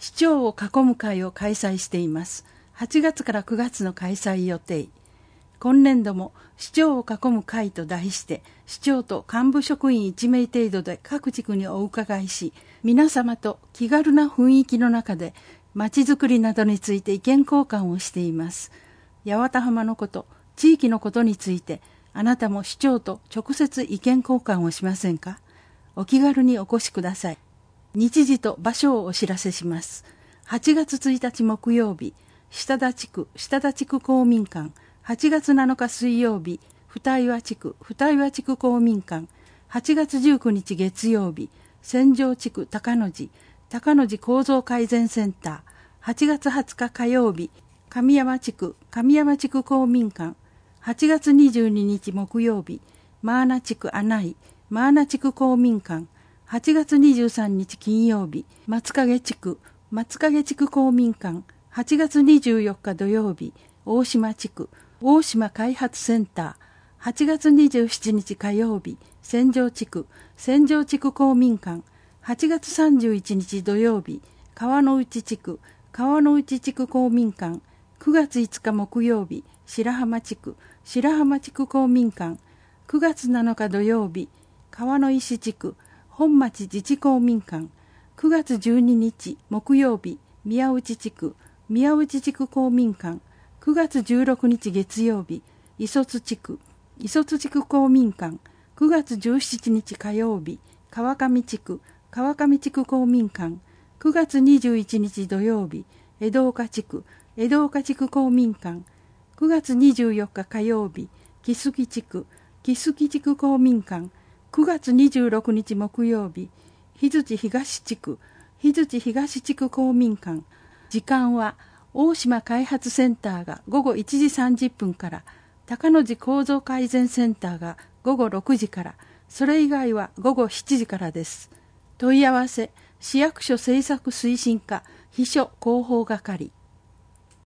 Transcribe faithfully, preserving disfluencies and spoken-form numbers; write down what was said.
市長を囲む会を開催しています。はちがつからくがつの開催予定。今年度も市長を囲む会と題して、市長と幹部職員いちめい程度で各地区にお伺いし、皆様と気軽な雰囲気の中で、まちづくりなどについて意見交換をしています。八幡浜のこと、地域のことについて、あなたも市長と直接意見交換をしませんか？お気軽にお越しください。日時と場所をお知らせします。はちがつついたち木曜日、下田地区、下田地区公民館。はちがつなのか水曜日、二岩地区、二岩地区公民館。はちがつじゅうくにち月曜日、千条地区高野寺、高野寺構造改善センター。はちがつはつか火曜日、神山地区、神山地区公民館。はちがつにじゅうににち木曜日、マーナ地区穴井、マーナ地区公民館。はちがつにじゅうさんにち金曜日、松影地区、松影地区公民館。はちがつにじゅうよっか土曜日、大島地区、大島開発センター。はちがつにじゅうしちにち火曜日、千条地区、千条地区公民館。はちがつさんじゅういちにち土曜日、川の内地区、川の内地区公民館。くがついつか木曜日、白浜地区、白浜地区公民館。くがつなのか土曜日、川の石地区、本町自治公民館。くがつじゅうににち木曜日、宮内地区、宮内地区公民館。くがつじゅうろくにち月曜日、磯津地区、磯津地区公民館。くがつじゅうしちにち火曜日、川上地区、川上地区公民館。くがつにじゅういちにち土曜日、江戸岡地区、江戸岡地区公民館。くがつにじゅうよっか火曜日、木杉地区、木杉地区公民館。くがつにじゅうろくにち木曜日、日槌東地区、日槌東地区公民館。時間は大島開発センターがごごいちじさんじゅっぷんから、高野寺構造改善センターがごごろくじから、それ以外はごごしちじからです。問い合わせ、市役所政策推進課秘書広報係。